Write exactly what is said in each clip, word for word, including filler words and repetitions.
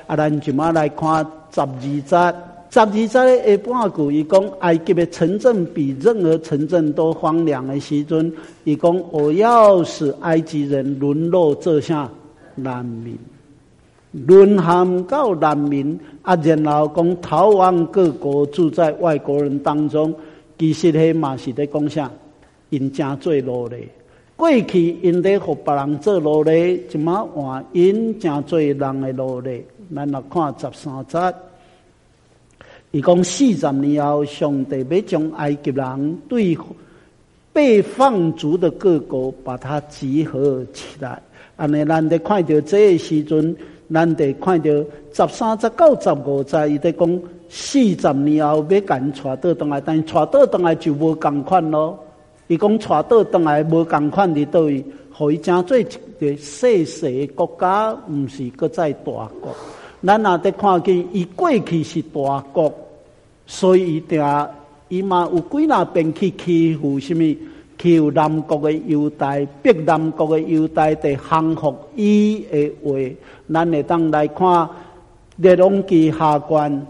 啊，咱就马来看十二节。十二节的下半句，伊讲埃及的城镇比任何城镇都荒凉的时阵，伊讲我要使埃及人沦落这下难民，沦陷到难民啊，然后讲逃亡各国，住在外国人当中。其实迄嘛是在讲啥？因真做奴隶。过去因咧互别人做奴隶，即马换因真做人的奴隶。咱来看十三节。伊讲四十年后，上帝要将埃及人对被放逐的各国，把它集合起来。安尼，咱得看到这个时阵，咱得看到十三节到十五节，伊在讲四十年后要赶带倒转来，但是带倒转来就无共款咯。伊讲带倒转来无共款伫倒位，互伊成做一个细细的国家，毋是搁再大国。咱也得看见，伊过去是大国。所以伊定伊嘛有几若遍去欺负什么？欺负南国的犹大，逼南国的犹大得降服伊的话。咱会当来看列王记下卷，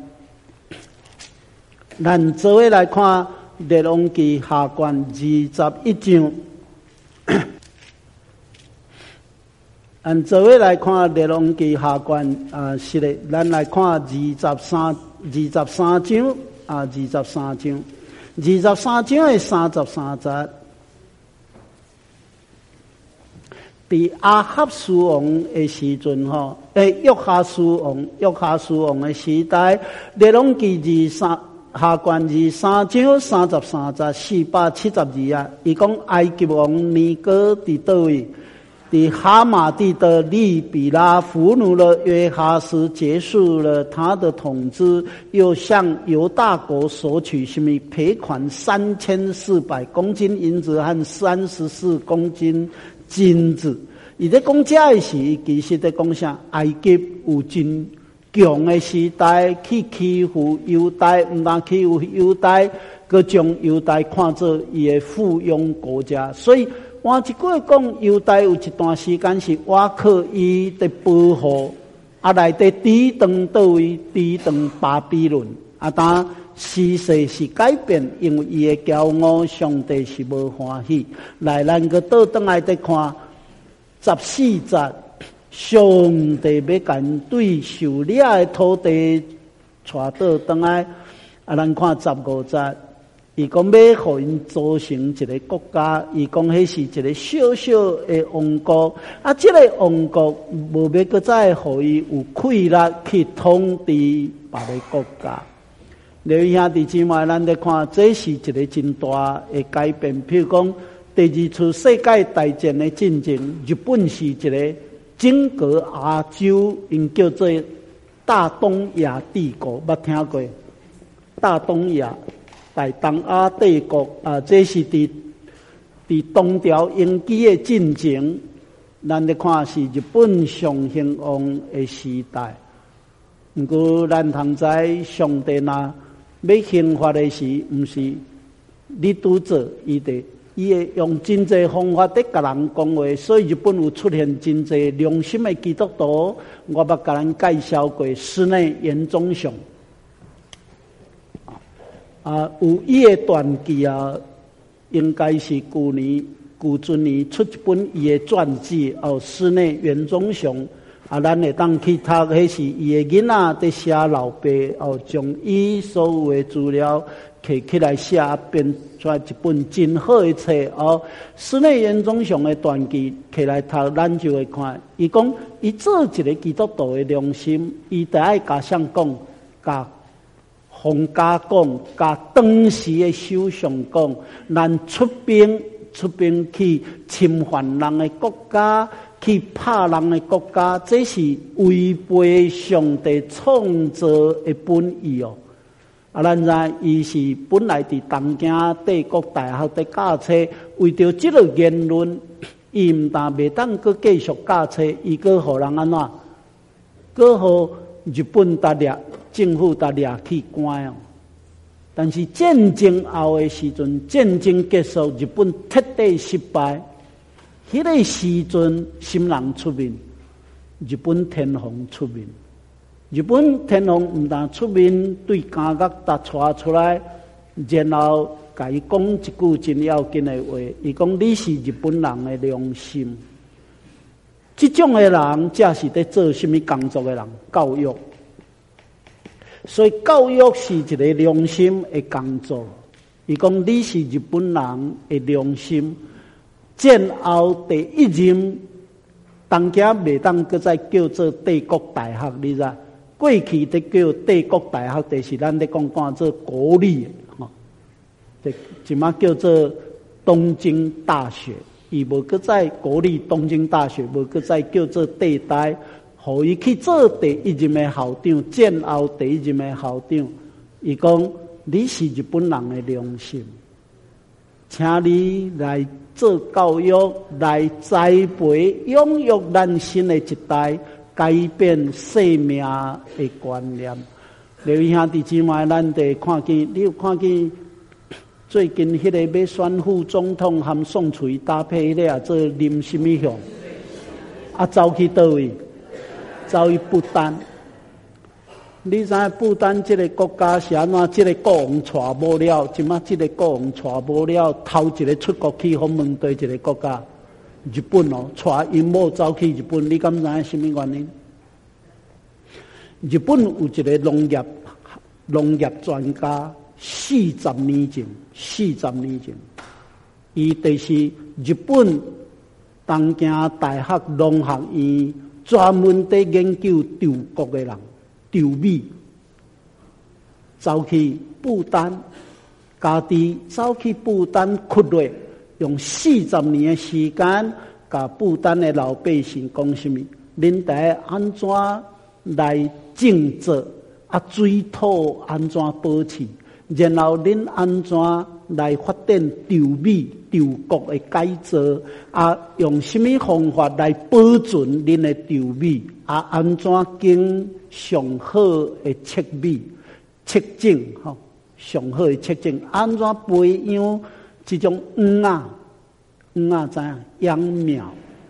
咱做伙来看列王记下卷二十一章。咱做伙来看列王记下卷啊，是的，咱来看二十三。二十三章啊，二十三章，二十三章的三十三节，伫亚哈斯王的时阵吼，诶，约哈斯王，约哈斯王的时代，列王记二三下卷二三章三十三节四百七十二啊，伊讲埃及王尼哥伫倒位？伫哈马地的利比拉俘虏了约哈斯，结束了他的统治，又向犹大国索取什么赔款三千四百公斤银子和三十四公斤金子。伊在讲这的时，其实在讲啥？埃及有真强的时代去欺负犹大，唔但欺负犹大，佮将犹大看作伊的附庸国家，所以。换一句话讲，犹大有一段时间是我靠伊的保护，啊来的抵挡倒位，抵挡巴比伦，啊但时势是改变，因为伊的骄傲，上帝是无欢喜。来，咱个倒转来再看十四节，上帝要赶对受掠的土地带倒转来，啊咱看十五节。伊讲要互因组成一个国家，伊讲迄是一个小小的王国，啊，这个王国无要搁再互伊有气力去统治别个国家。刘兄弟姊妹，咱来看，这是一个真大的改变。譬如讲，第二次世界大战的进程，日本是一个整个亚洲，因叫做大东亚帝国，捌听过？大东亚。大东亚帝国啊，这是伫伫东条英机的进程，咱来看是日本上兴旺的时代。不过咱通知上帝呐，要兴发的时，毋是你拄做，伊得伊会用真济方法伫甲人讲话，所以日本有出现真济良心的基督徒。我捌甲人介绍过室内严忠雄。啊，有伊的传记啊，应该是去年、旧前年出一本伊的传记哦，室内袁忠雄啊，咱会当去读，迄是伊的囡仔在写老爸哦，将伊所有的资料摕起来写，编出来一本真好的册哦。室内袁忠雄的传记摕来读，咱就会看。伊讲，伊做一个基督徒的良心，伊得爱甲谁讲？甲皇家讲，甲当时的首相讲，咱出兵出兵去侵犯人的国家，去拍人的国家，这是违背上帝创造的本意哦。啊，咱知伊是本来伫东京帝国大学伫教册，为着这个言论，伊唔但袂当搁继续教册，伊搁互人安怎？搁互日本达掠政府达掠去关哦。但是战争后的时阵，战争结束，日本彻底失败。迄个时阵，什人出面？日本天皇出面。 日本天皇唔但出面对监狱搭带出来，然后甲伊讲一句真要紧的话，伊讲你是日本人的良心。这种的人，才是在做什么工作的人？教育。所以教育是一个良心的工作。伊讲你是日本人的良心。战后第一任，当家袂当搁再叫做帝国大学，你知？过去伫叫帝国大学，就是咱咧讲讲做国立吼，即即马叫做东京大学，伊无搁再国立东京大学，无搁再叫做帝大，互伊去做第一任的校长，战后第一任的校长，伊讲你是日本人的良心，请你来做教育，来栽培、养育咱新的一代。改变生命的观念。刘义兄弟姊妹，咱得看见，你有看见最近迄个要选副总统和宋楚瑜搭配迄个啊，做林什么向？啊，走去倒位？走去不丹。你知影不丹这个国家是安怎？这个国王带无了，即马这个国王带无了，头一个出国去访问对一个国家。日本哦，带因某走去日本，你敢知影什么原因？日本有一个农业农业专家，四十年前，四十年前，伊就是日本东京大学农学院专门在研究稻谷的人，稻米，走去不丹，家己走去不丹窟内。用四十年的时间，甲不丹的老百姓讲什么？恁得安怎来种植？啊，水土安怎保持？然后恁安怎来发展稻米、稻谷的改造？啊，用什么方法来保存恁的稻米？啊，安怎经上好的测米、测种？吼，上好的测种，安怎培养？这种黄啊，黄啊怎样秧苗？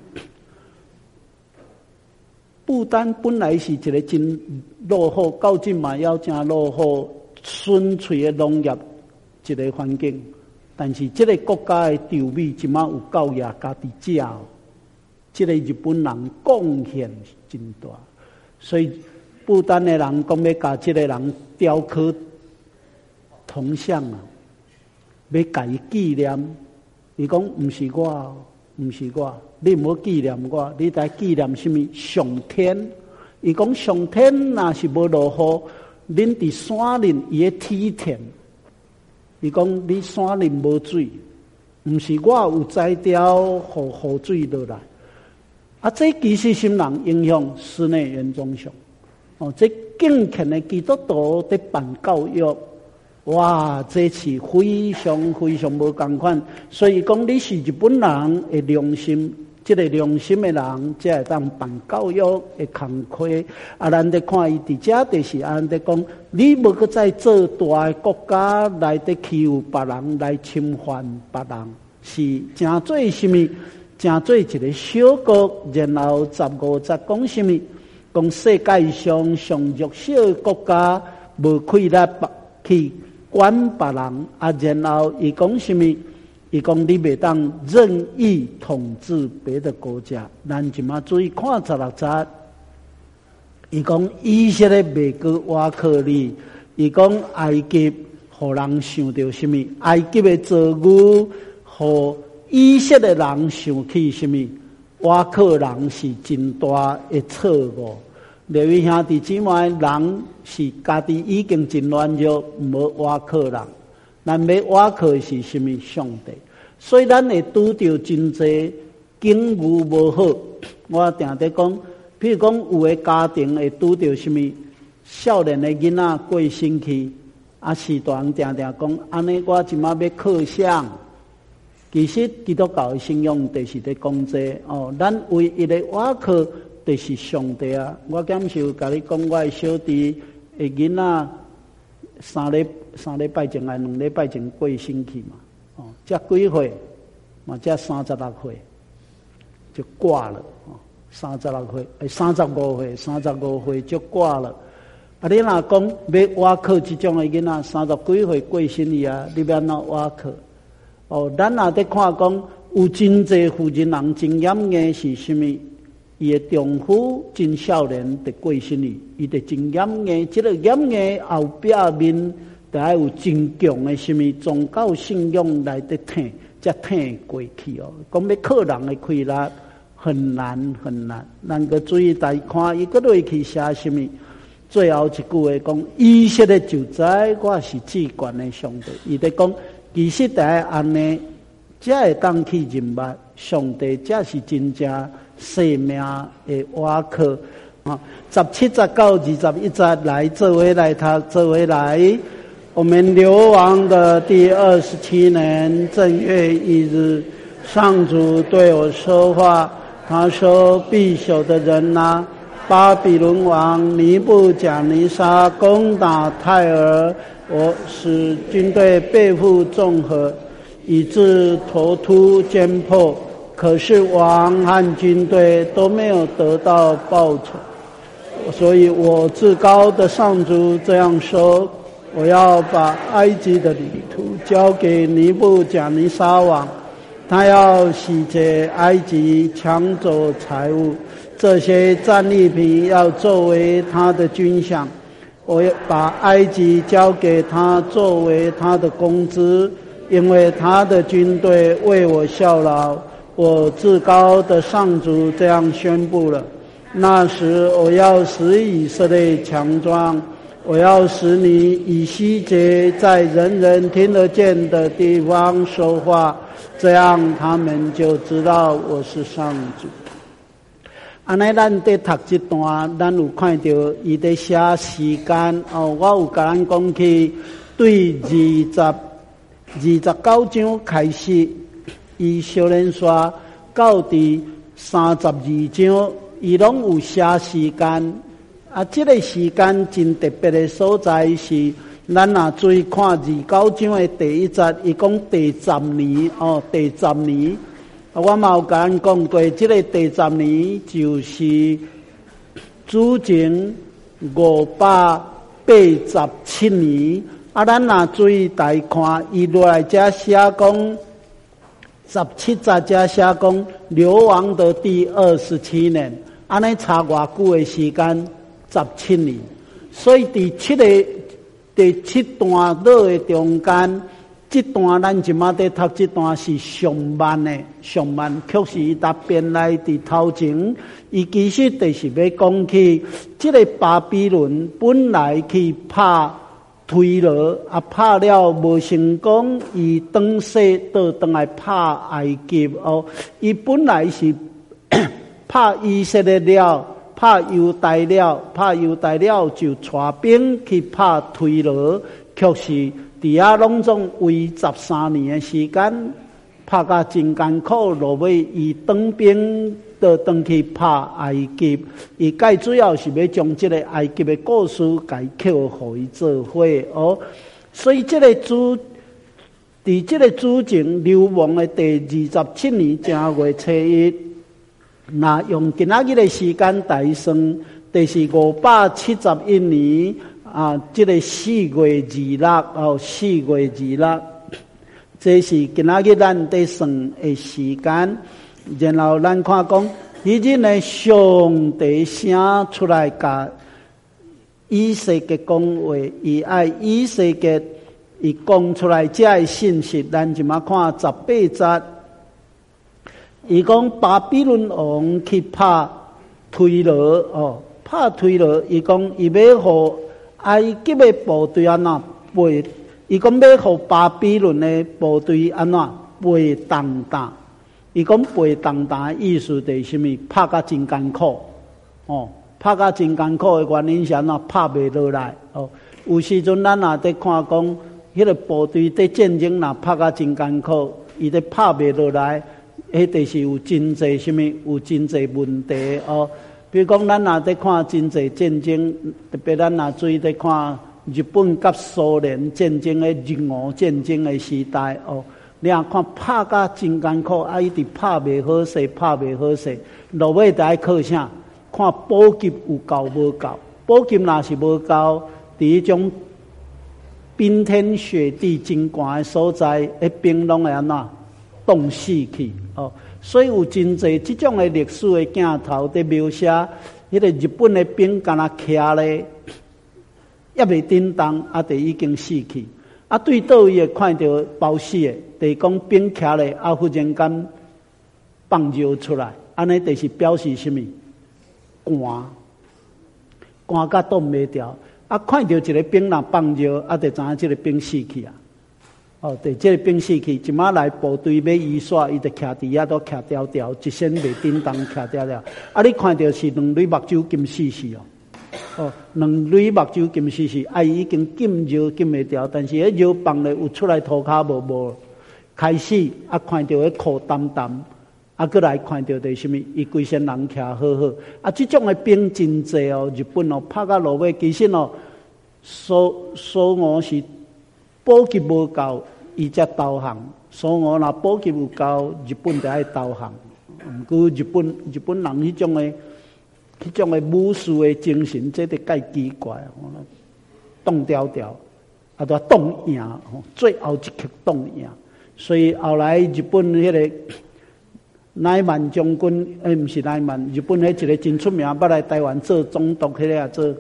不丹本来是一个真落后，到今嘛要真落后、纯粹的农业一个环境。但是这个国家的稻米即马有够野家己食哦，这个日本人贡献真大，所以不丹的人讲要甲这个人雕刻铜像啊。要甲伊纪念，伊讲毋是我，毋是我，你唔好纪念我，你在纪念什么？上天。伊讲上天若是无落雨，恁伫山林伊个梯田。伊讲你山林无水，毋是我有栽掉，互雨水落来。啊，这其实是人影响室内严重上。哦，这敬虔的基督徒在办教育。哇，这是非常非常无共款，所以讲你是日本人的良心，这个良心的人才会当办教育的工课。啊，咱得看伊伫遮就是安得讲，你无搁再做大的国家来得欺负别人，来侵犯别人，是真做什么？真做一个小国，然后十五十讲什么？讲世界上上弱小的国家，无可以来去。管别人啊，然后伊讲什么？伊讲你袂当任意统治别的国家。咱即马注意看十六节，伊讲以色列袂过瓦克利，伊讲埃及互人想到什么？埃及的造物，互以色列人想起什么？瓦克人是真大的错误。各位兄弟姊妹，人是家己已经真软弱，无瓦靠人。咱要瓦靠是什么？上帝。所以咱会拄到真济境遇无好。我定定讲，譬如讲有个家庭会拄到什么？少年的囡仔过身去，啊，是大人定定讲，安尼我即马要靠上。其实基督教的信仰就是在讲这哦，咱唯一的瓦靠。就是上帝啊！我敢是有甲你讲，我的小弟的囡仔三礼三礼拜前还两礼拜前过身去嘛？哦，才几岁嘛？才三十六岁就挂了哦， 三十六岁，诶，三十五岁，三十五岁就挂了。啊，你若讲要挖课这种的囡仔，三十几岁过身去啊，你要哪挖课？哦，咱若在看讲，有真济妇人人真严的是什么？伊的丈夫真少年就过身去，伊就真严的，这个严的后壁面，就要有真强的什么宗教信仰来得挺，才挺过去哦。讲要靠人的开力很难很难，咱个注意来看，伊个落去写什么？最后一句话讲，以色列就知我是至高的上帝。伊在讲，其实在安尼，才会当去认捌上帝，才是真正生命的瓦靠啊！十七、十九、二十一节来，这位来他这位来，我们流亡的第二十七年正月一日，上主对我说话，他说：“必朽的人啊！”巴比伦王尼布甲尼撒攻打泰尔，我使军队背负重荷，以致头秃肩破。可是王和军队都没有得到报酬，所以我至高的上主这样说：我要把埃及的领土交给尼布甲尼撒王，他要洗劫埃及，抢走财物。这些战利品要作为他的军饷，我要把埃及交给他作为他的工资，因为他的军队为我效劳。我至高的上主这样宣布了：那时我要使以色列强壮，我要使你以西结在人人听得见的地方说话，这样他们就知道我是上主。安尼，咱在读这段，咱有看到伊在写时间哦。我有甲咱讲起，对二十二十九章开始，伊小人说到第三十二章，伊拢有写时间。啊，这个时间真特别的所在是，咱若注意看二十九章的第一节，伊讲第十年哦，第十年。我嘛有甲咱讲过，这个第十年就是主前五百八十七年。啊，咱若注意来看，伊落来这写讲十七节这写讲流亡的第二十七年，安尼差偌久的时间？十七年。所以第七个第七段落的中间。这段咱即马在读这段是上慢的，上慢，确实伊搭编来伫头前，伊其实就是要讲起，这个巴比伦本来去拍推罗，啊拍了无成功，伊转势倒转来拍埃及哦，伊本来是拍以色列了，拍犹大了，拍犹大了就带兵去拍推罗，确实。伫遐拢总为十三年的时间，拍甲真艰苦，落尾伊当兵倒转去拍埃及。伊介主要是要将这个埃及的故事解扣，互伊做伙哦。所以这个主，伫这个主前流亡的第二十七年正月初一，那用今仔日的时间来算，就是五百七十一年。啊，这个四月二六哦，四月二六，这是今仔日咱在算的时间。然后咱看讲，迄日呢，上帝写出来甲以色列讲话，伊爱以色列伊讲出来这个信息，咱就嘛看十八节，伊讲巴比伦王去拍推罗哦，拍推罗，伊讲伊要互埃及的部队安怎背？伊讲要互巴比伦的部队安怎背当当？伊讲背当当的意思就是什么？拍甲真艰苦哦，拍甲真艰苦的原因是安怎？拍袂落来哦。有时阵咱也在看讲，迄个部队在战争若拍甲真艰苦，伊在拍袂落来，迄就是有真济什么？有真济问题哦。比如讲，咱若在看真济战争，特别咱若注意在看日本甲苏联战争的日俄战争的时代哦， 你啊看拍甲真艰苦，啊一直拍袂好势，拍袂好势，落尾就爱靠啥？看补给有够无够，补给若是无够，伫迄种冰天雪地真寒的所在，迄冰拢会安怎冻死去哦。所以有真侪即种的历史的镜头伫描写，迄个日本的兵敢若徛咧，也未叮当，啊，就已经死去。啊，对倒位会看到包死的，就是讲兵徛咧，啊，忽然间放尿出来，安尼就是表示什么？寒，寒甲冻袂掉。啊，看到一个兵若放尿，啊，就知影这个兵死去啊。哦，对，这个兵死去，即马来部队要移刷，伊就徛伫遐都徛条条，一身袂叮当徛条条。啊，你看到是两蕊目睭金死死哦。哦，两蕊目睭金死死，啊，伊已经浸尿浸袂掉，但是迄尿放咧有出来涂骹无无，开始啊看到迄裤澹澹，啊，过来看到就是什么？伊规身人徛好好，啊，即种的兵真济哦，日本哦拍到落尾，其实哦，苏苏俄是补给无够。伊才投降，所以我若补给有够，日本就爱投降。毋过日本日本人迄种诶、迄种诶武士诶精神，这得介奇怪，冻条条，啊，都冻赢，最后一刻冻赢。所以后来日本迄个乃曼将军，诶，毋是乃曼，日本迄一个真出名，捌来台湾做总督，迄个做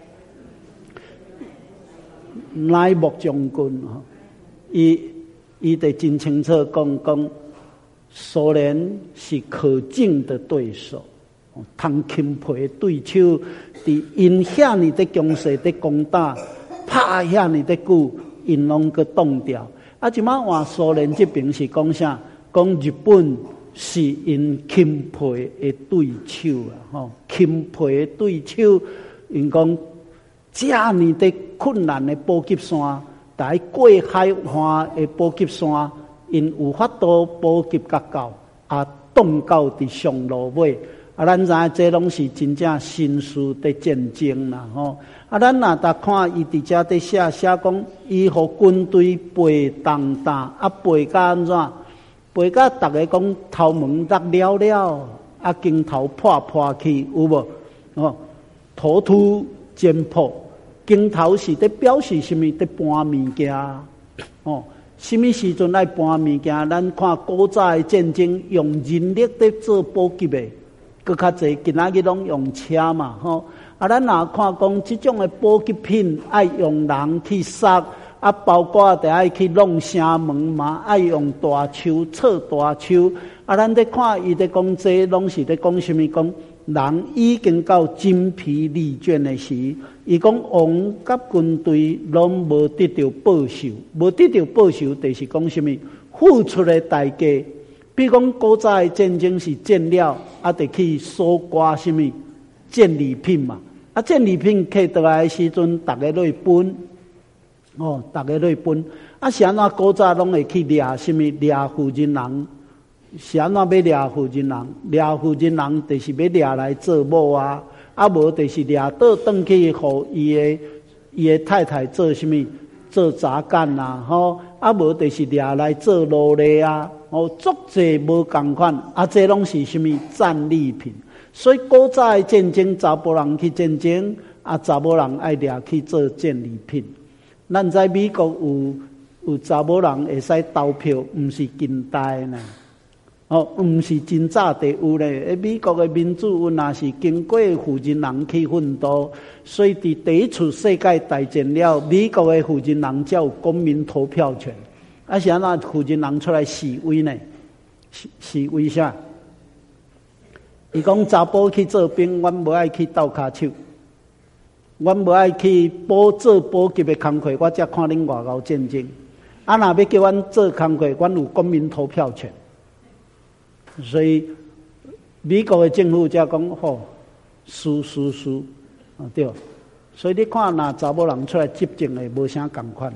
乃木将军吼。伊伊得真清楚讲讲，苏联是可敬的对手，通钦佩对手，伫因遐尼的强势的攻打，拍遐尼的久，因拢个冻掉。啊，即摆换苏联这边是讲啥？讲日本是因钦佩的对手啊！吼，钦佩的对手，因讲遮尼的困难的补给线。在过海岸的补给线，因有法度补给甲到，啊，冻到伫上路尾。啊，咱知影这拢是真正新式的战争啦，吼！啊，咱若逐看伊伫遮伫写写讲，伊互军队背当当，啊，背甲安怎？背甲逐个讲头毛搭了了，啊，镜头破破去，有无？哦，土土尖破。镜头是在表示什么？在搬物件哦，什么时阵爱搬物件？咱看古早的战争用人力在做补给的，搁较济今仔日拢用车嘛，吼、哦。啊，咱若看讲这种的补给品爱用人去塞，啊，包括得爱去弄城门嘛，爱用大树、插大树。啊，咱在看伊在讲这拢是在讲什么？讲人已经到精疲力倦的时，伊讲王甲军队拢无得到报酬，无得到报酬，就是讲什么付出的代价。比如讲古早的战争是战了，啊，得去搜刮什么战利品嘛，啊，战利品摕倒来的时阵，大家落分，哦，大家落分，啊，是安怎古早拢会去掠什么掠富人人。是安怎要掠富人人？掠富人人就是要掠来做某啊，啊无就是掠倒转去，互伊的伊的太太做什么？做杂干啊，吼，啊无就是掠来做奴隶啊，哦，足济无共款，啊，这拢是什么战利品？所以古早的战争，查甫人去战争，啊，查某人爱掠去做战利品。咱在美国有有查某人会使投票，毋是近代呢。哦，毋是真早地有咧。诶，美国的民主若是经过富人人去奋斗，所以伫第一次世界大战了，美国的富人人才有公民投票权。啊，是安怎富人人出来示威呢？示示威啥？伊讲查甫去做兵，阮无爱去斗骹手，阮无爱去补做补给的工课，我才看恁外交战争。啊，若要叫阮做工课，阮有公民投票权。所以美国的政府才讲吼，输输输啊对，所以你看那查某人出来执政的无啥共款。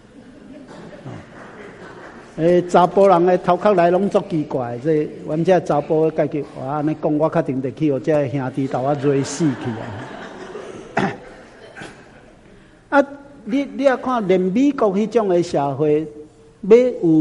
诶，查甫人的头壳来拢足奇怪，这阮这查甫的家己哇安尼讲，我确定得去互这兄弟斗啊追死去啊！啊，你你啊看，连美国迄种的社会，要有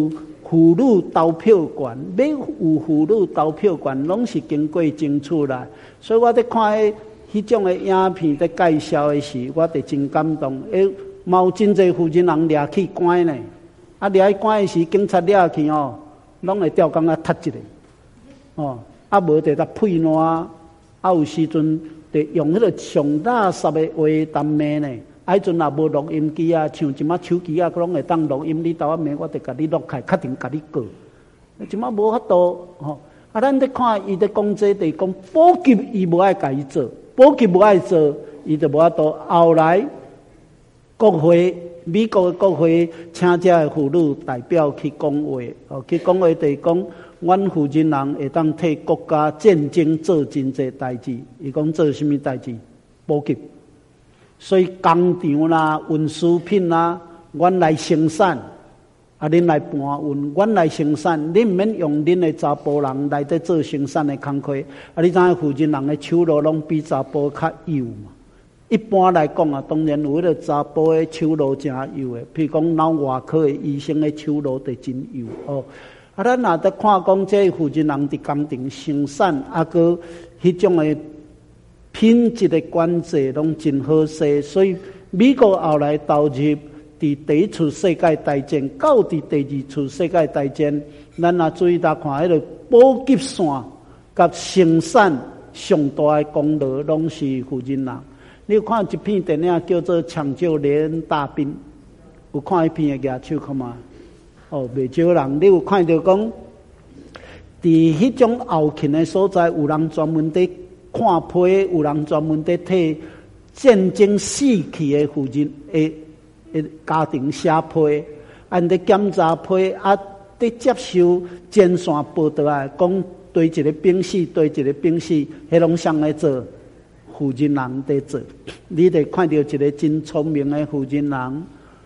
妇女投票权，要有妇女投票权，拢是经过争取来。所以我伫看迄迄种诶影片伫介绍诶时，我伫真感动。诶，嘛有真侪负责人掠去关呢，啊掠去关诶时，警察掠去哦，拢会吊竿啊踢一个，哦，啊无伫搭配烂，啊有时阵伫用迄个上垃圾诶话谈骂呢。啊，迄阵也无录音机啊，像即马手机啊，拢会当录音。你斗啊骂，我得甲你录开，确定甲你告。即马无法度吼。啊，咱伫看伊伫讲这地讲补给，伊无爱甲伊做，补给无爱做，伊就无法度。后来国会美国的国会请遮的妇女代表去讲话，哦，去讲话就是讲，阮负责人会当替国家战争做真济代志。伊讲做什么代志？补给。所以工厂啦、运输品啦，阮来生产，啊，恁来搬运，阮来生产，恁毋免用恁的查甫人来伫做生产的工课。啊，你知影负责人的手路拢比查甫较幼嘛？一般来讲啊，当然有迄个查甫的手路真幼的，譬如讲脑外科的医生的手路就真幼哦。啊，咱若伫看讲这负责人伫工厂生产，啊个迄种的。品质的管制拢真好势，所以美国后来投入伫第一次世界大战到伫第二次世界大战，咱若注意来看迄个补给线甲生产上大的功劳拢是负责人。你有看一片电影叫做《抢救雷恩大兵》，有看迄片的举手看嘛？哦，袂少人。你有看到讲，伫迄种后勤的所在，有人专门伫。看批，有人专门在替战争死去的负责的的家庭写批，按在检查批，啊，在接受前线报道啊，讲对一个兵死，对一个兵死，迄拢谁来做？负责人在做。你得看到一个真聪明的负责人，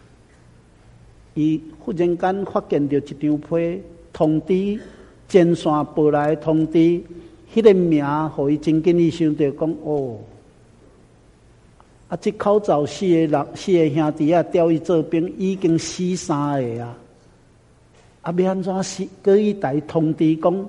伊忽然间发现到一张批，通知前线报来通知。迄个名，互伊真紧伊想到讲哦，啊，这口罩四个人、四个兄弟啊，调伊做兵，已经死三个啊，啊，要安怎死？搁伊台通知讲，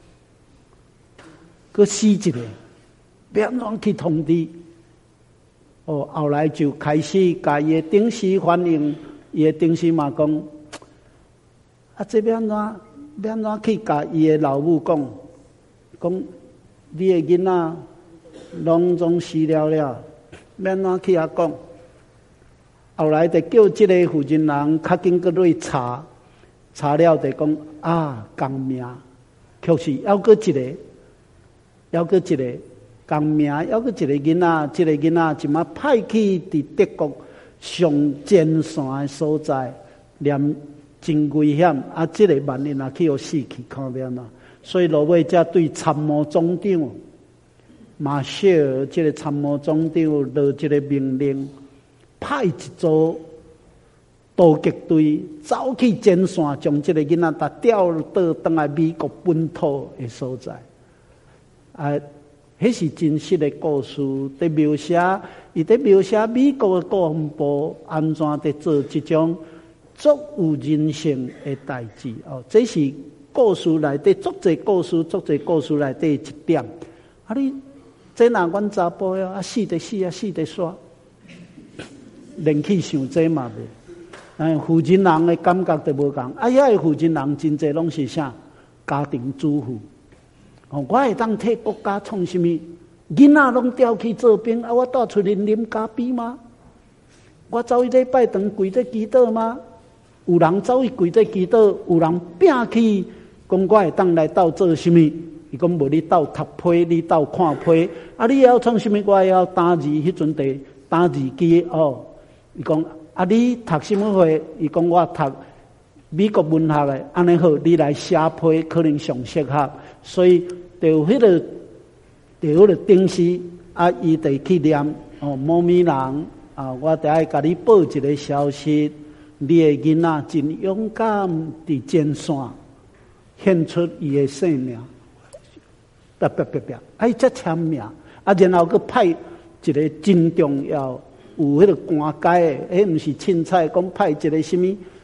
搁死一个，要安怎去通知？哦，后来就开始甲伊的顶司反映，伊的顶司嘛讲，啊，这要安怎？要安怎去甲伊的老母讲？讲你的囡仔拢总死了了，免怎去遐讲？后来就叫这个负责人较紧个去查，查了就讲啊，共名，确实还阁一个，还阁一个共名，还阁一个囡仔，这个囡仔即马派去伫德国上前线的所在，念真危险，啊，这个万一若去互死去，看变啦。所以落尾才对参谋总长马歇尔这个参谋总长落这个命令，派一组突击队走去前线，将这个囡仔打调到倒来美国本土的所在。啊，迄是真实的故事，在描写，伊在描写美国的国防部安怎在做这种足有人性的代志哦，这是。故事内底足侪故事，足侪故事内底一点。啊，你这若阮查甫呀，啊死得死啊，死得煞，连去想这嘛袂。哎，负责人的感觉就无共。啊，遐个负责人真侪拢是啥？家庭主妇。哦，我会当替国家创什么？囡仔拢调去做兵，啊，我带出去啉咖啡吗？我走去礼拜堂跪在祈祷吗？有人走去跪在祈祷，有人拼去。讲我会当来斗做什么？伊讲无你斗读批，你斗看批。啊，你要创什么？我要打字，迄阵地打字机哦。伊讲啊，你读什么货？伊讲我读美国文学的。安尼好，你来写批可能上适合。所以就有迄个，就有迄个定时啊，伊得去念哦，某咪人啊，我得爱甲你报一个消息，你的囡仔真勇敢伫前线。献出伊的性命，别别别别，哎，才签名，啊，然后佮派一个真重要，有迄个官阶的，迄毋是凊彩讲派一个什么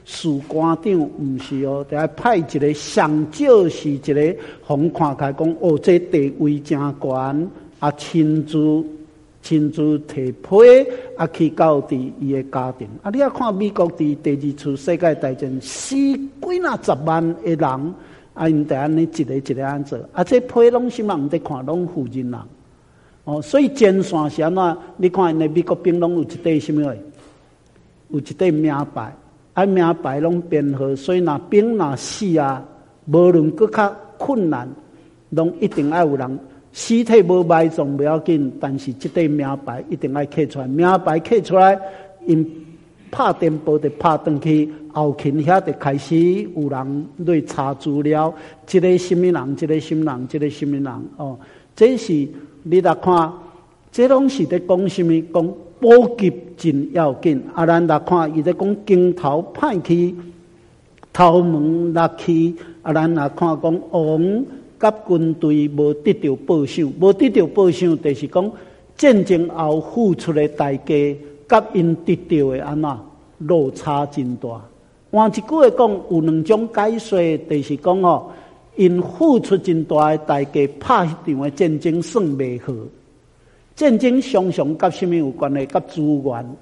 士官长毋是哦，得派一个上少是一个，互看开讲哦，这地位真悬，啊，亲自亲自提批啊去交伫伊的家庭。啊，你啊看美国伫第二次世界大战死几若十万的人，啊，因得安尼一个一个安做，啊，这批拢什么人伫看，拢富人人。哦，所以前线是安怎？你看因的美国兵拢有一块什么？有一块名牌。啊，名牌拢编号，所以若兵若死啊，无论搁较困难，拢一定要有人尸体无埋葬不要紧，但是这块名牌一定要刻出来。名牌刻出来，因拍电报就拍转去后勤遐，就开始有人来查资料，这个什么人，这个什么人，这个什么人哦，这是你来看，这拢是在讲什么？讲补给真要紧，啊！咱来看，伊在讲镜头派去头门落去，啊！咱来看讲王甲军队无得到报赏，无得到报赏，就是讲战争后付出的代价，甲因得到的安怎落差真大。换一句话讲，有两种解说，就是讲哦，因付出真大的代价，拍迄场的战争算袂好。战争常常甲什么有关系？甲资源，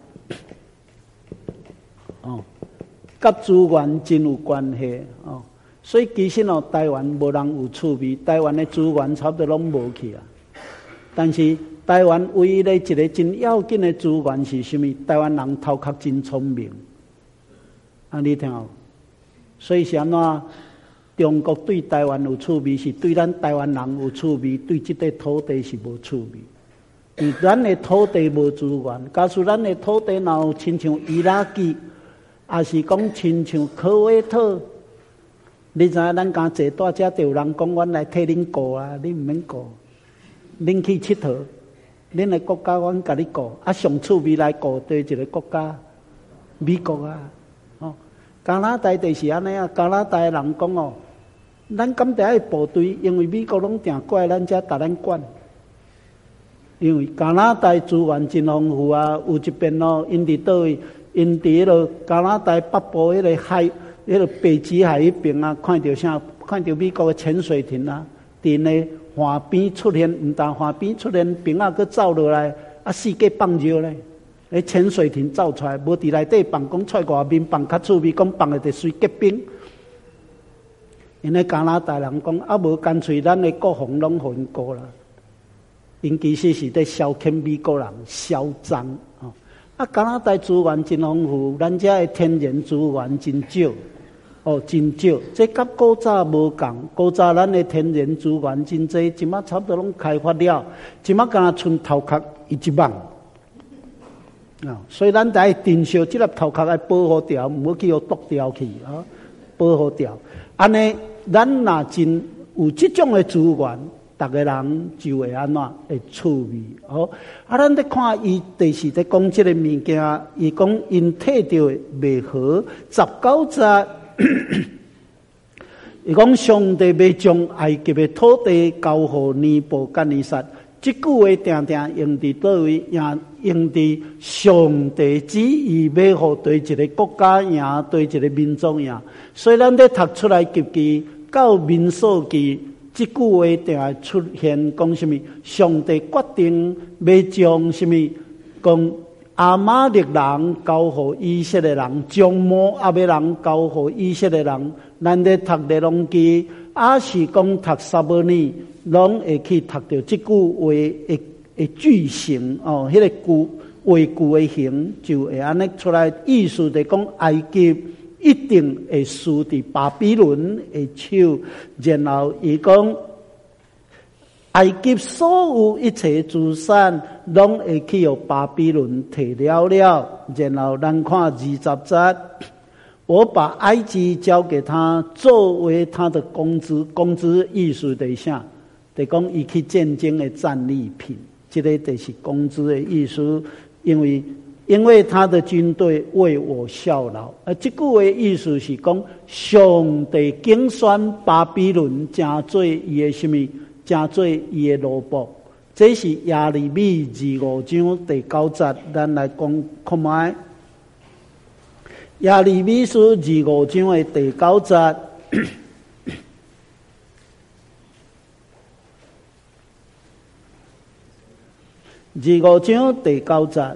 哦，甲资源真有关系哦。所以其实哦，台湾无人有趣味，台湾的资源差不多拢无去啊。但是台湾唯一的一个真要紧的资源是什么？台湾人头壳真聪明，啊，你听哦。所以是安怎？中国对台湾有趣味，是对咱台湾人有趣味，对这块土地是无趣味。而咱的土地无资源，假使咱的土地若有亲像伊拉克，也是讲亲像科威特，你知影咱刚坐大遮，就有人讲阮来替恁顾啊，你毋免顾，恁去佚佗，恁的国家阮甲你顾，啊上趣味来顾对一个国家，美国啊，哦，加拿大就是安尼啊，加拿大的人讲哦，咱敢得爱部队，因为美国拢定过来咱遮甲咱管。因为加拿大资源真丰富啊，有一边哦，因伫倒位，因伫迄落加拿大北部迄个海，迄个北极海迄边啊，看到啥？看到美国的潜水艇啊，伫那岸边出现，毋但岸边出现兵啊，佮走落来，啊，四界放尿咧，迄潜水艇走出来，无伫内底放，讲出外面放较趣味，讲放的就随结冰。因为加拿大人讲，啊无干脆咱的国防拢互因过啦。因其实是在消遣美国人嚣张啊！啊，加拿大资源真丰富，咱遮的天然资源真少哦，真少。这甲古早无共，古早咱的天然资源真济，即马差不多拢开发了，即马敢若剩头壳一一万啊！所以咱得珍惜这粒头壳，来保护掉，唔好去互剁掉去啊！保护掉，安尼咱若真有这种的资源。逐个人就会安怎会趣味哦？啊，咱咧看伊第是咧讲即个物件，伊讲因摕到的袂好，十九节，伊讲上帝要将埃及的土地交互尼布甲尼撒，即句话定定用伫倒位，也用伫上帝旨意要互对一个国家赢，对一个民族赢。所以咱咧读出来及记到民数记。这句话定会出现，讲什么？上帝决定要将什么？讲阿玛力人交互以色列人，将摩押的人交互以色列人。咱咧读列王记，也是讲读撒母耳，拢会去读到这句话的的句型哦，迄、那个句话句的形就会安尼出来，意思就讲埃及。一定会输伫巴比伦的手，然后伊讲埃及所有一切资产，拢会去由巴比伦摕了了。然后咱看二十节，我把埃及交给他，作为他的工资。工资意思是啥？就讲伊去战争的战利品，这个就是工资的意思，因为。因为他的军队为我效劳，而这句话意思是讲，上帝竞选巴比伦，成做伊的什么？成做伊的奴仆。这是耶利米二五章第九节，咱来讲看卖。 耶利米书二五章的第九节，二五章第九节，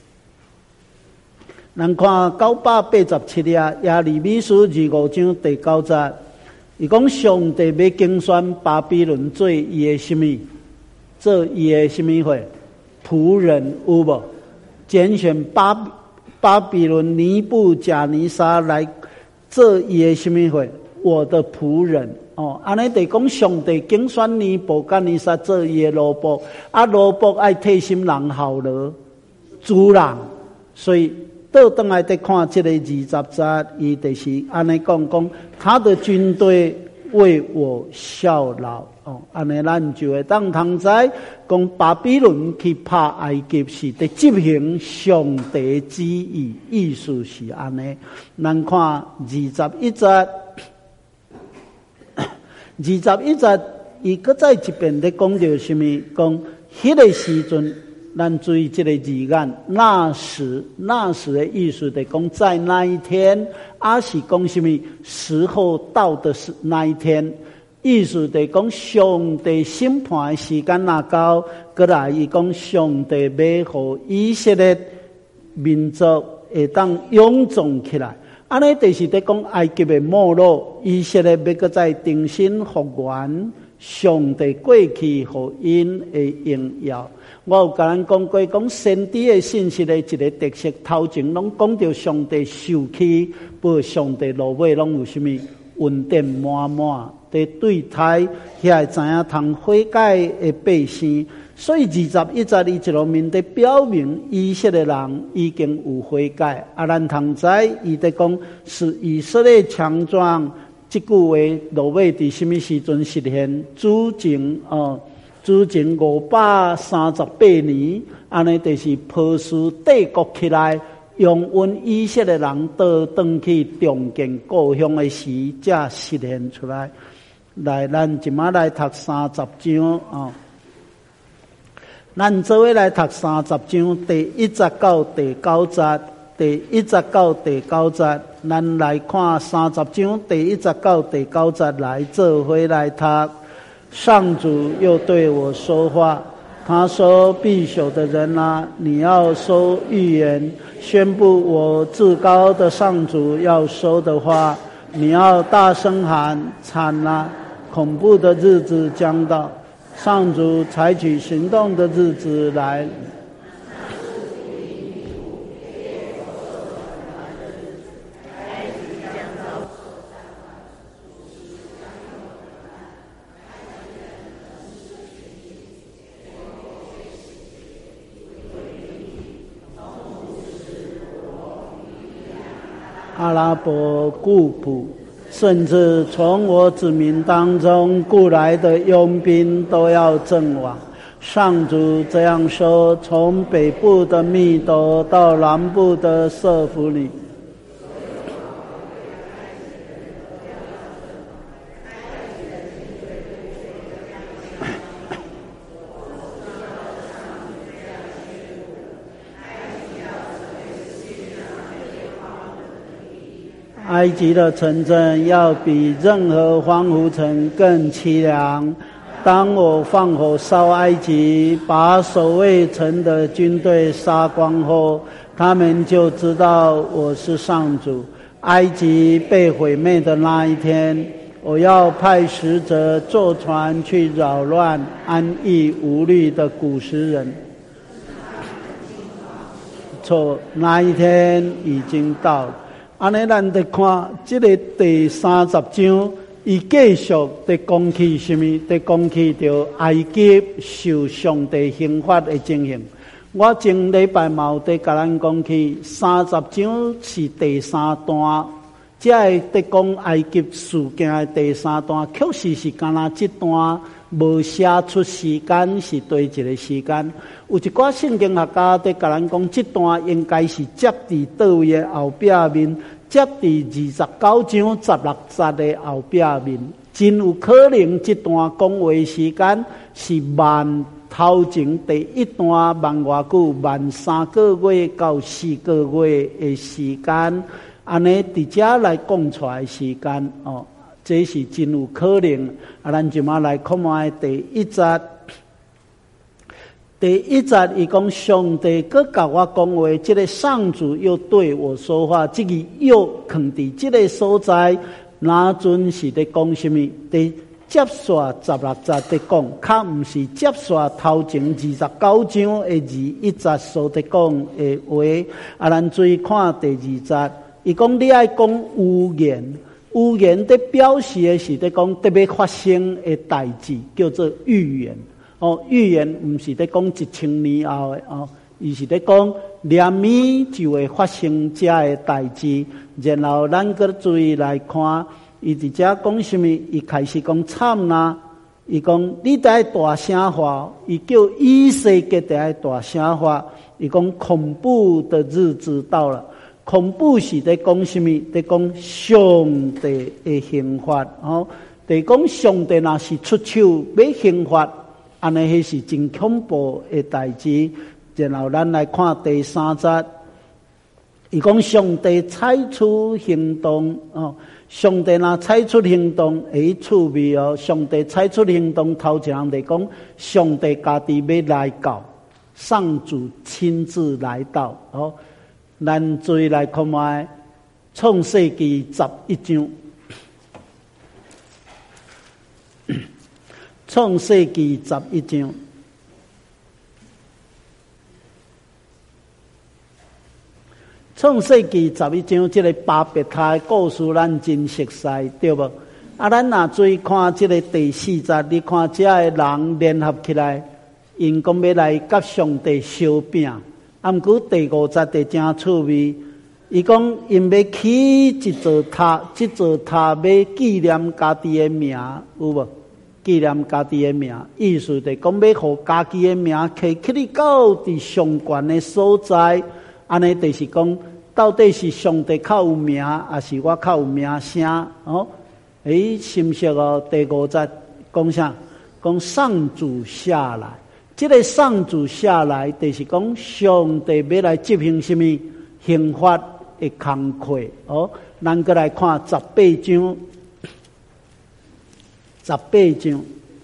咱看九百八十七页耶利米书二五章第九节，伊讲上帝要竞选巴比伦做伊的什么？做伊的什么会？仆人有无？拣选巴巴比伦尼布甲尼撒来做伊的什么会？我的仆人哦，安尼得讲上帝竞选尼布甲尼撒做伊的奴仆，啊奴仆爱贴心人效劳主人，所以倒转来得看这个二十节，伊就是安尼讲讲他的军队为我效劳哦，安尼咱就会当通知讲巴比伦去拍埃及是伫执行上帝旨意，意思是安尼。咱看二十一节，二十一节伊搁再一遍咧讲到什么？讲迄个时阵，咱注意这个字眼，那时，那时的意思就是讲在那一天，啊是讲什么？时候到的是那一天。意思就是讲上帝审判的时间若到，过来伊讲上帝要互以色列民族会当勇壮起来。安尼就是在讲埃及的没落，以色列要搁再重新复原，上帝过去互因的荣耀。我有甲咱讲过，讲先知的信息的一个特色，头前拢讲到上帝受气，不上帝落尾拢有什么恩典满满。在对待遐知影通悔改的百姓，所以二十一节伊一路面在表明以色列人已经有悔改。啊，咱通知伊在讲是以色列强壮，这句话落尾伫什么时阵实现？主前哦，主前五百三十八年，安尼就是波斯帝国起来。用阮以色列人倒转去重建故乡的时，才实现出来。来，咱即马来读三十章哦。咱做伙来读三十章第一节到第九节，第一节到第九节，咱来看三十章第一节到第九节，来做伙来读。上主又对我说话，他说：“必朽的人啊，你要说预言，宣布我至高的上主要说的话。你要大声喊：惨啊！恐怖的日子将到，上主采取行动的日子来。”阿拉伯故仆，甚至从我子民当中雇来的佣兵都要阵亡。上主这样说：从北部的密斗到南部的瑟弗里，埃及的城镇要比任何荒芜城更凄凉。当我放火烧埃及，把守卫城的军队杀光后，他们就知道我是上主。埃及被毁灭的那一天，我要派使者坐船去扰乱安逸无虑的古时人。错，那一天已经到了。安尼，咱得看这个第三十章，伊继续在讲起什么？在讲起着埃及受上帝刑罚的情形。我前礼拜嘛有在甲咱讲起，三十章是第三段，这个在讲埃及事件的第三段，确实是干那这段无写出时间是对一个时间。有一寡圣经学家在甲咱讲，这段应该是接伫倒位的后壁面，接伫二十九章十六节的后壁面，真有可能这段讲话时间是万头前第一段万外久，万三个月到四个月的时间。 安尼伫遮来讲出来的时间哦，这是真有可能。啊，咱即马来看卖第一节。第一节伊讲上帝佮甲我讲话，即、这个上主又对我说话，即、这个又放伫即个所在，那阵是伫讲什么？伫接续十六节伫讲，较毋是接续头前二十九章的二一节所伫讲的话。啊，咱注意看第二节，伊讲你爱讲预言，预言伫表示的是伫讲特别发生的代志，叫做预言。哦，预言毋是伫讲一千年后的哦，伊是伫讲连米就会发生遮的代志。然后咱搁注意来看，伊伫遮讲什么？伊开始讲惨啦，伊讲你得大声话，伊叫以色列得大声话。伊讲恐怖的日子到了，恐怖是伫讲什么？伫讲上帝的刑罚。哦，伫讲上帝若是出手要刑罚。安尼迄是真恐怖的代志。然后咱来看第三节，伊讲上帝采取行动哦，上帝若采取行动会趣味哦。上帝采取行动头一项来讲，上帝家己要来到，上主亲自来到哦。咱再来看卖创世纪十一章。创世纪十一章，创世纪十一章，这个巴别塔的故事咱真熟悉，对不？啊，咱若注意看这个第四节，你看这个人联合起来，因讲要来甲上帝相拼。啊，毋过第五节就真趣味，伊讲因要起一座塔，这座塔要纪念家己的名，有无？纪念家己的名，意思就是讲要互家己的名摕起嚟到伫上悬的所在，安尼就是讲到底是上帝较有名，还是我较有名声？哦，诶，深识哦。第五节讲啥？讲上主下来，这个上主下来，就是讲上帝要来执行什么刑罚的工课？哦，咱过来看十八章。十八章，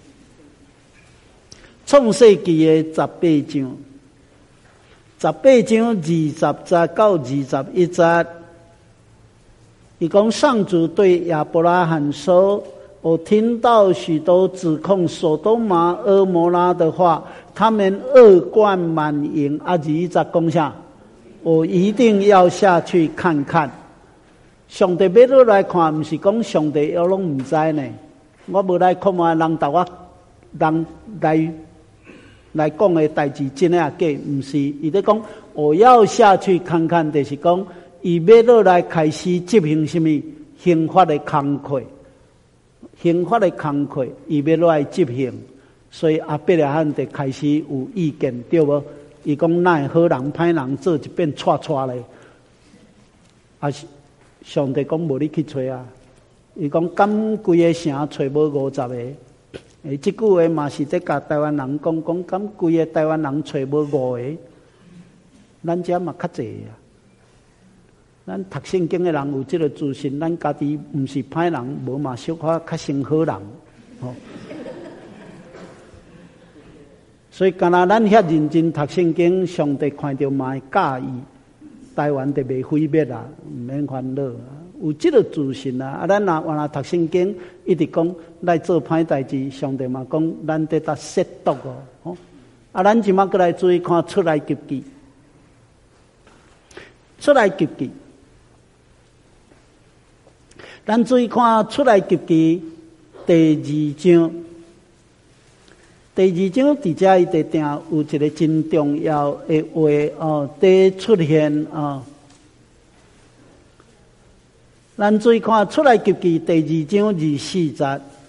创世纪的十八章，十八章二十节到二十一节，伊讲上主对亚伯拉罕说：“我听到许多指控所多玛、蛾摩拉的话，他们恶贯满盈。”啊，二十一节讲啥？我一定要下去看看。上帝要落来看，毋是讲上帝要拢毋知呢。我无来看嘛，人逐我人来来讲的代志真诶假，毋是。伊咧讲我要下去看看，就是讲伊要落来开始执行什么刑法的工课，刑法的工课，伊要落来执行。所以阿伯拉罕就开始有意见，对无？伊讲哪会好人歹人做一遍错错咧？啊，上帝讲无你去找啊。伊讲，敢规个城找无五十个？诶，即句话嘛是在甲台湾人讲，讲敢规个台湾人找无五个？咱遮嘛较济啊。咱读圣经的人有即个自信，咱家己毋是歹人，无嘛小可较成好人。哦，所以敢若咱遐认真读圣经，上帝看到嘛会介意，台湾就袂毁灭啦，毋免烦恼。有这个自信啊！啊，咱若原来读圣经，一直讲来做歹代志，上帝嘛讲咱得达亵渎哦。哦，啊，咱即马过来注意看出来及记，出来及记，咱注意看出来及记第二章，第二章伫遮伊地定有一个真重要的话哦，得出现哦。咱注意看出来及记第二章二四节，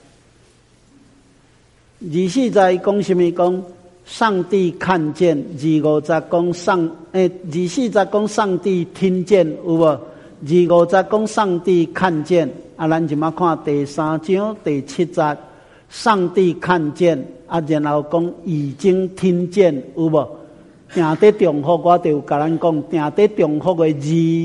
二四节讲什么？讲上帝看见，二五节讲上诶，二四节讲上帝听见，有无？二五节讲上帝看见。啊，咱就嘛看第三章第七节，上帝看见，啊，然后讲已经听见，有无？定在重复，我就有甲咱讲，定在重复的字。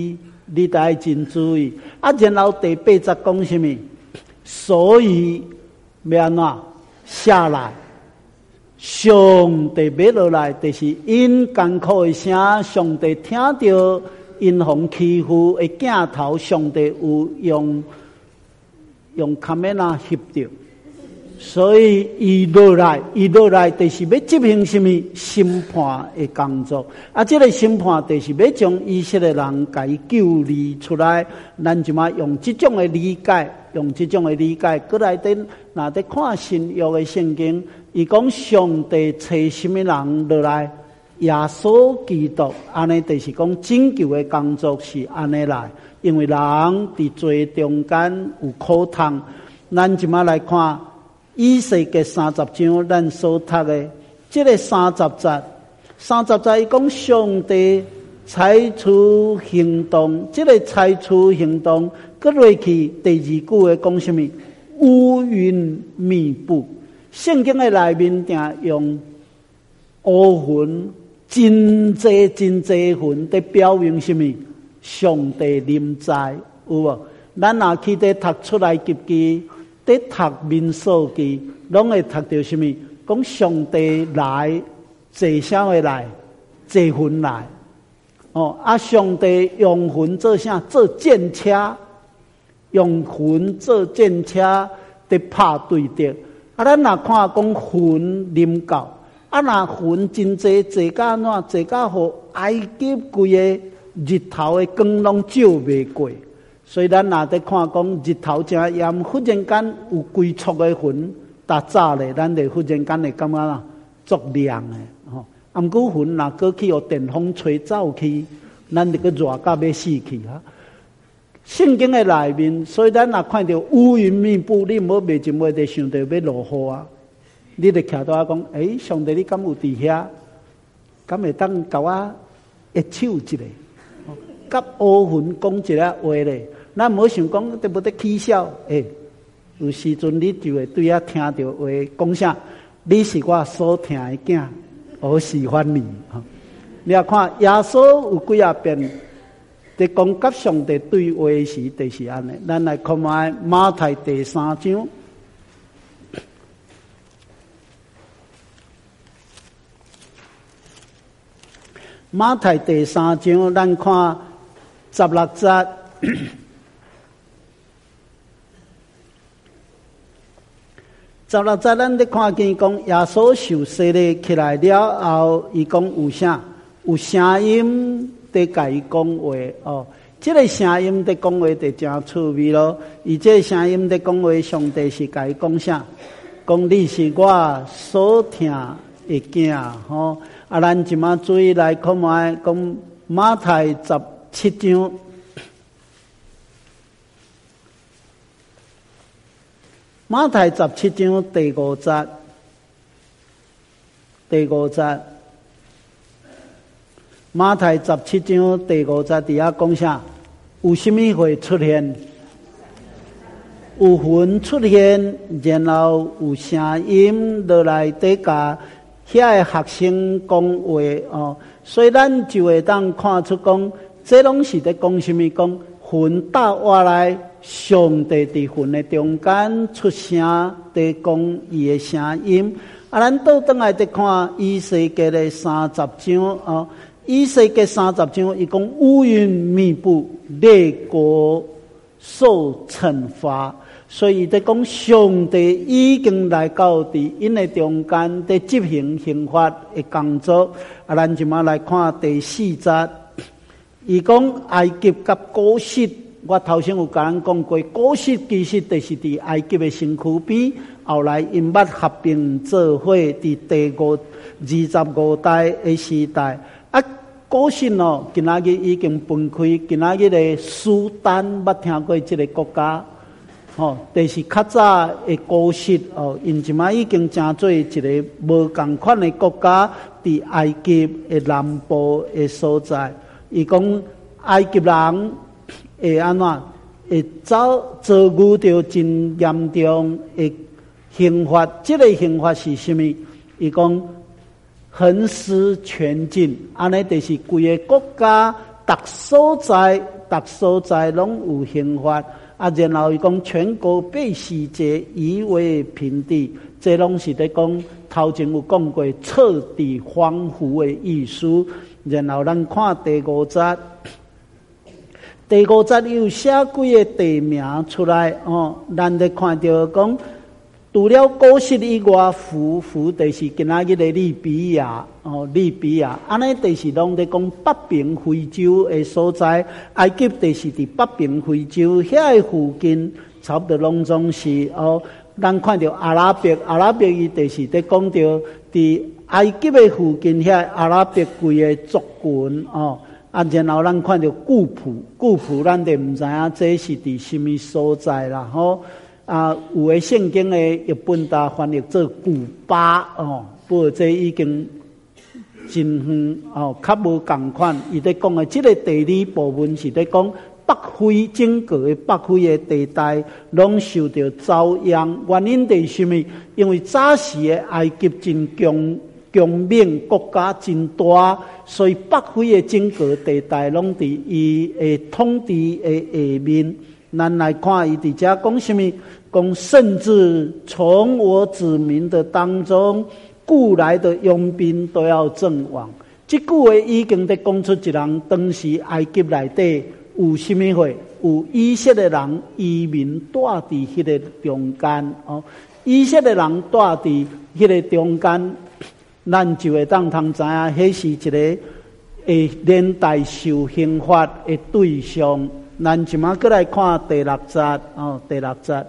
你得要真注意。啊，然后第八节讲什么？所以要安怎下来？上帝要落来，就是因艰苦的声，上帝听到因逢欺负的镜头，上帝有用用卡梅拉翕到，所以伊落来，伊落来就是要执行什么审判的工作。啊，这个审判就是要将以色列人甲伊救离出来。咱就嘛用这种的理解，用这种的理解，过来等那得看新约的圣经。伊讲上帝找什么人落来？耶稣基督，安尼就是讲拯救的工作是安尼来。因为人伫罪中间有苦痛，咱即马来看以西结三十章，咱所读的这个三十节，三十节伊讲上帝采取行动，这个采取行动，搁落去第二句的讲什么？乌云密布。圣经的内面定用乌云，真济真济云，在表明什么？上帝临在，有无？咱若去在读出来及记，在读民数记，拢会读到什么？讲上帝来，坐啥会来？坐云来。哦，啊，上帝用云做啥？做战车，用云做战车，在拍对敌。啊，咱若看讲云临到，啊，若云真济，坐甲安怎？坐甲互埃及规个日头的光拢照袂过，所以咱若在看讲日头正炎，忽然间有规束的云打早咧，咱就忽然间会感觉啦足亮的吼。啊，毋过云若过去互电风吹走去，咱就个热甲要死去哈。圣经的内面，所以咱若看到乌云密布，你唔好袂真袂得想到要落雨啊！你就徛到啊讲，诶、欸，上帝你敢有伫遐？敢会当甲我一手一个？甲乌云讲一个话咧，咱唔好想讲得不得起笑。诶、欸，有时阵你就会对遐听到话讲啥？你是我所听的囝，我喜欢你。哈，你要看耶稣有几啊遍。在讲甲上帝对话时，就是安尼。咱来看卖马太第三章，马太第三章，咱看十六节。十六节，咱咧看见讲耶稣受洗咧起来了后，伊讲有啥？有声音。在甲伊讲话哦，这个声音在讲话就真趣味咯。伊这个声音在讲话，上帝是甲伊讲啥？讲你是我所听的囝吼。啊，咱即马注意来看卖，讲马太十七章，马太十七章第五节，第五节。马太十七章第五节底下讲啥？有什么会出现？有云出现，然后有声音落来底甲遐个学生讲话哦。所以咱就会当看出讲，这拢是在讲什么？讲云打下来，上帝伫云的中间出声，在讲伊的声音。啊，咱倒转来在看以西结的三十章哦。以西结三十章，伊讲乌云密布，列国受惩罚，所以在讲上帝已经来到伫因的中间，在执行刑罚的工作。啊，咱即马来看第四节，伊讲埃及甲古实，我头先有甲咱讲过，古实其实就是伫埃及的身躯边，后来因捌合并做伙，伫第五二十五代的时代。啊，古实哦，今仔日已经分开。今仔日的苏丹，捌听过这个国家？哦，就是较早的古实哦，因即卖已经成做一个无共款的国家，伫埃及的南部的所在。伊讲埃及人会安怎？会遭遭遇到真严重的刑罚。这个刑罚是什么？伊讲横尸全尽，安尼就是规个国家逐所在逐所在拢有刑罚。啊，然后伊讲全国被洗劫，夷为平地，这拢是咧讲头前有讲过彻底荒芜的意思。然后咱看第五节，第五节有写几个地名出来哦，咱咧看到讲，除了古实以外，福福就是今仔日的利比亚哦，利比亚，安尼就是拢咧讲北平非洲的所在，埃及就是伫北平非洲遐个附近，差不多拢总是哦。咱看到阿拉伯，阿拉伯伊就是咧讲到伫埃及的附近遐阿拉伯规个族群哦。啊，然后咱看到古朴，古朴咱就毋知影这是伫什么所在啦吼。啊，有诶圣经诶日本大翻译做古巴哦，不过这已经真远哦，较无共款。伊咧讲诶，即个地理部分是咧讲北非整个诶北非诶地带拢受到遭殃，原因是什么？因为早时诶埃及真强强猛，国家真大，所以北非诶整个地带拢伫伊诶统治诶下面。咱来看伊伫遮讲什么？讲甚至从我子民的当中雇来的佣兵都要阵亡。这句话已经在讲出一人当时埃及内底有什么货？有以色列人移民住伫迄个中间哦。以色列人住伫迄个中间，咱就会当通知影，迄是一个会连带受刑罚的对象。咱即马过来看第六节哦，第六节。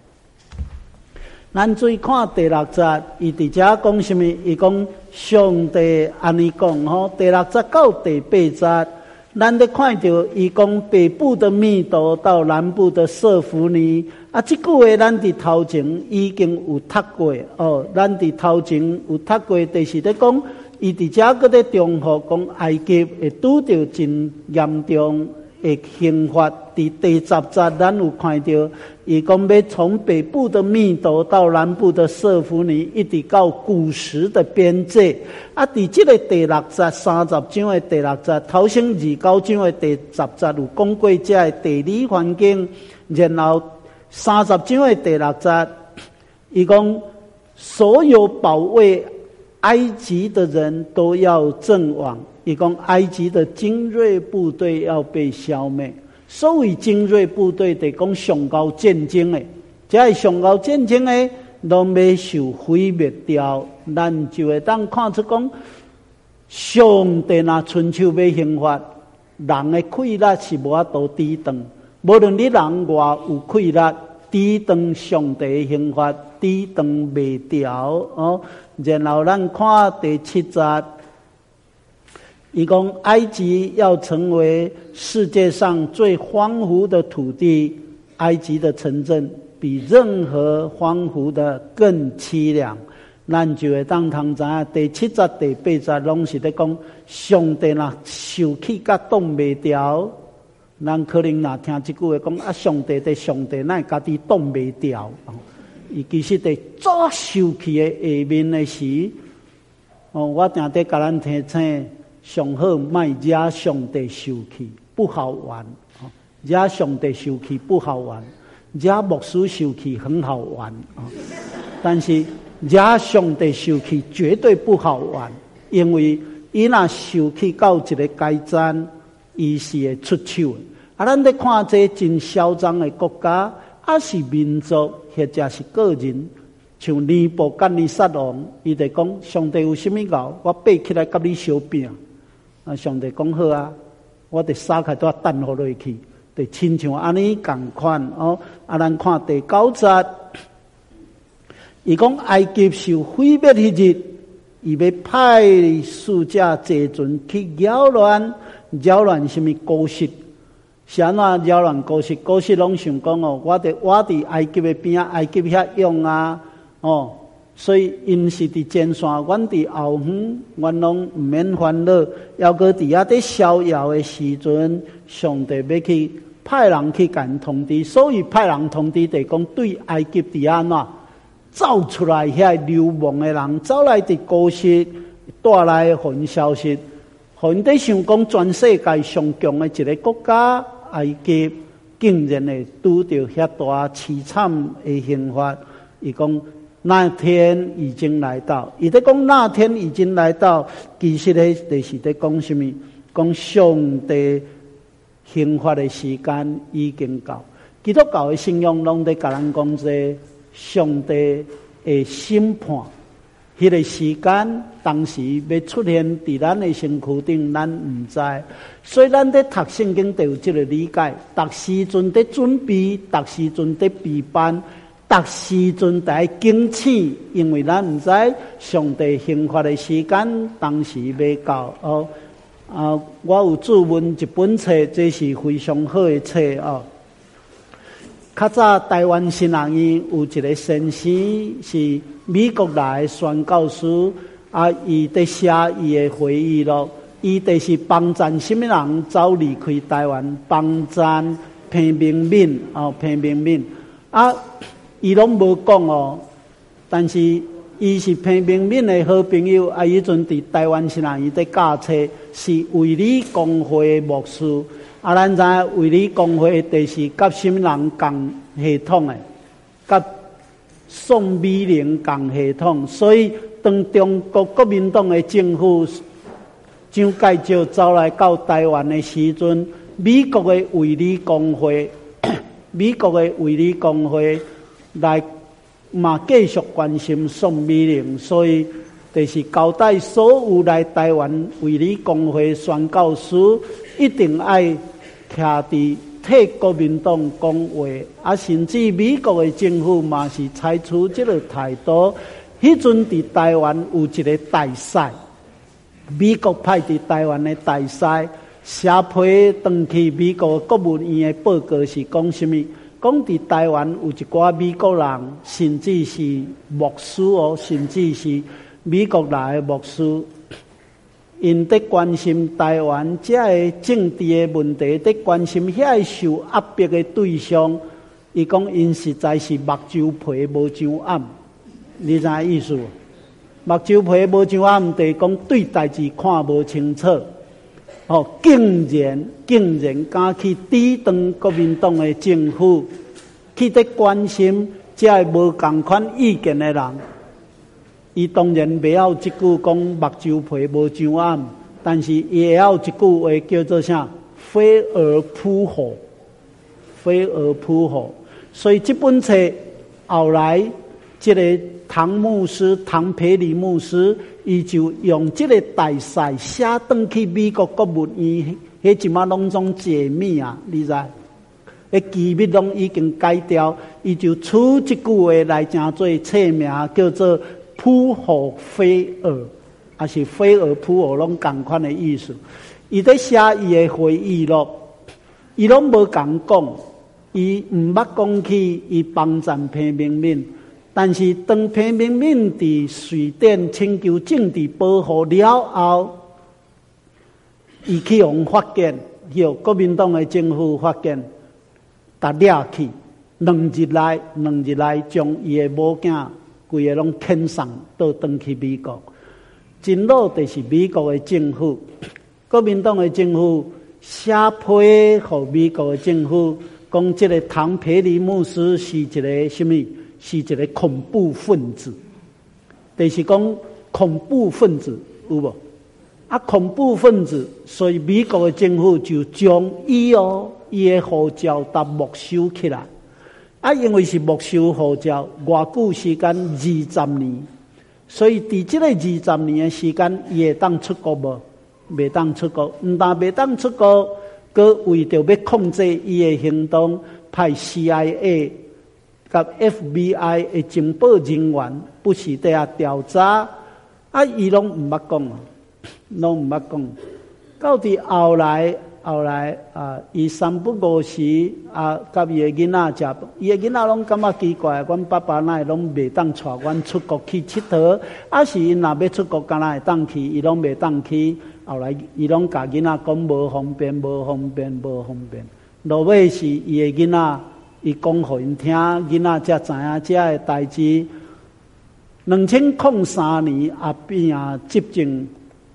咱注意看第六节，伊伫遮讲什么？伊讲上帝安尼讲吼，第六节到第八节，咱咧看到伊讲北部的密度到南部的瑟弗尼啊，即句话咱伫头前已经有读过哦，咱伫头前有读过，就是咧讲伊伫遮个咧中和讲埃及会拄到真严重的刑罚。伫第十节咱有看到。伊讲要从北部的密度到南部的瑟弗尼，一直到古时的边界。啊，伫这个第六节三十章的第六节，头先二九章的第十节有讲过这的地理环境，然后三十章的第六节，伊讲所有保卫埃及的人都要阵亡。伊讲埃及的精锐部队要被消灭。所谓精锐部队，就讲上高战争的，这是上高战争的，拢要受毁灭掉。咱就会当看出讲，上帝若伸手要刑罚人的气力是无法度抵挡，无论你人偌有气力，抵挡上帝的刑罚，抵挡袂掉哦。然后咱看第七节。伊讲埃及要成为世界上最荒芜的土地，埃及的城镇比任何荒芜的更凄凉。咱就会当通知影第七节、第八节拢是咧讲上帝若受气甲挡袂掉，咱可能若听即句话讲啊，上帝的上帝哪会家己挡袂掉？伊其实伫早受气的下面的时，哦，我定得甲咱提醒。上好卖惹上帝受气，不好玩。惹上帝受气不好玩，惹牧师受气很好玩啊。但是惹上帝受气绝对不好玩，因为伊若受气到一个阶段，伊是会出手的。啊，咱咧看这真嚣张的国家，啊是民族或者是个人。像尼布甲尼撒王，伊就讲上帝有什么搞，我爬起来甲你相拼。啊！上帝讲好啊，我得撒开都要弹落落去，得亲像安尼共款哦。啊，咱看第九节，伊讲埃及受毁灭迄日，伊要派使者坐船去扰乱，扰乱什么故事？是安怎扰乱故事？故事拢想讲哦，我得我伫埃及的边啊，埃及遐用啊，哦。所以因是伫前线，阮伫后方，阮拢毋免烦恼。要搁伫遐伫逍遥的时阵，上帝要去派人去甲通知。所以派人通知，就讲对埃及伫安怎走出来遐流亡的人，走来伫高息带来混消息， 互因伫想讲全世界上强的一个国家埃及，竟然会拄着遐大凄惨的刑罚。伊讲那天已经来到，伊在讲那天已经来到，其实咧就是在讲什么？讲上帝刑罚的时间已经到。基督教的信仰拢在甲咱讲说，上帝的审判，迄个时间当时要出现伫咱的身躯顶，咱唔知。所以咱在读圣经就有这个理解，逐时阵在准备，逐时阵在备班，逐时阵在警醒，因为咱唔知上帝刑罚的时间当时要到哦。啊，我有注文一本册，这是非常好的册哦。较早台湾新人院有一个先生是美国来的宣教师，啊，伊在写伊的回忆录，伊就是帮赞什么人走离开台湾，帮赞彭明敏哦，彭明敏啊，伊拢无讲哦，但是伊是彭明敏的好朋友，啊，伊阵伫台湾新人院在教册，是卫理公会的牧师。啊，咱知影卫理公会就是甲什么人共系统的，甲宋美龄共系统，所以当中国国民党的政府蒋介石走来到台湾的时阵，美国的卫理公会，美国的卫理公会来嘛继续关心宋美龄，所以就是交代所有来台湾卫理公会宣教师一定爱徛伫替国民党讲话，啊，甚至美国的政府嘛是采取这个态度。迄阵伫台湾有一个大使，美国派伫台湾的大使，写批转去美国国务院的报告是讲什么？讲伫台湾有一寡美国人，甚至是牧师哦，甚至是美国来的牧师。因在关心台湾这个政治的问题，在关心遐受压迫的对象，伊讲因实在是目睭皮无上暗，你知影意思？目睭皮无上暗，就是讲对代志看无清楚。哦，竟然竟然敢去抵挡国民党的政府，去在关心这个无同款意见的人。伊当然袂晓即句讲目睭皮无上暗，但是伊会晓一句话叫做啥？飞蛾扑火，飞蛾扑火。所以这本册后来，这个唐牧师、唐培里牧师，伊就用这个大使写转去美国国务院，迄即马拢总解密啊，你知？迄机密拢已经改掉，伊就出一句话来，正做册名，叫做扑火飞蛾，还是飞蛾扑火，拢同款的意思。伊在写伊的回忆录，伊拢无共讲，伊毋捌讲起伊帮赞彭明敏，但是当彭明敏伫瑞典请求政治保护了后，伊去互发现，有国民党的政府发现，达掠去，两日内，两日内将伊的某囝规个拢遣送倒转去美国。真老就是美国的政府，国民党的政府写批互美国的政府，讲这个唐培里牧师是一个什么？是一个恐怖分子。就是讲恐怖分子有无？啊，恐怖分子，所以美国的政府就将伊哦，伊的护照搭没收起来。啊，因为是没收护照，偌久时间二十年，所以伫这个二十年的时间，伊会当出国无？袂当出国，毋但袂当出国，佮为着要控制伊的行动，派 C I A 甲 F B I 的情报人员不时地下调查，啊，伊拢毋捌讲啊，拢毋捌讲。到伫后来，后来啊，伊三不五时啊，甲伊的囡仔食，伊的囡仔拢感觉奇怪，阮爸爸哪会拢袂当带阮出国去佚佗？啊，是因若要出国，敢若会当去，伊拢袂当去。后来伊拢甲囡仔讲无方便，无方便，无方便。落尾是伊的囡仔，伊讲互因听，囡仔才知影这个代志。两千零三年阿扁啊执政